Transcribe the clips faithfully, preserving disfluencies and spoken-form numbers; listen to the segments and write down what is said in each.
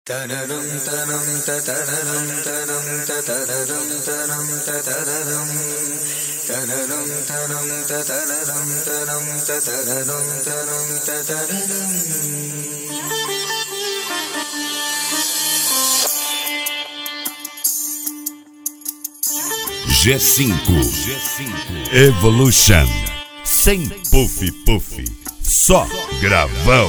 Tararam taram tararam taram tararam taram tararam tararam taram tararam taram tararam taram tararam. G cinco Evolution, sem puff puff, só gravão.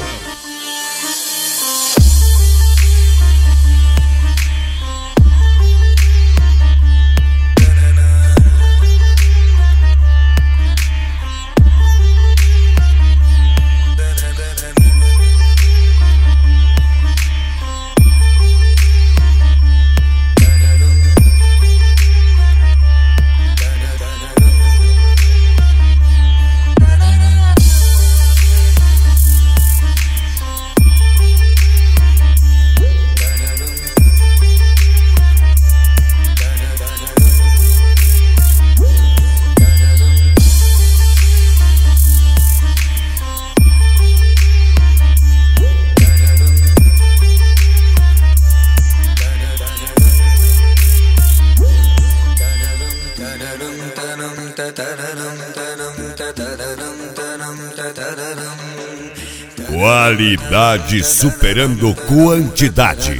Qualidade superando quantidade.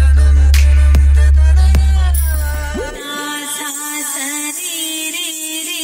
Sa sa ri ri ri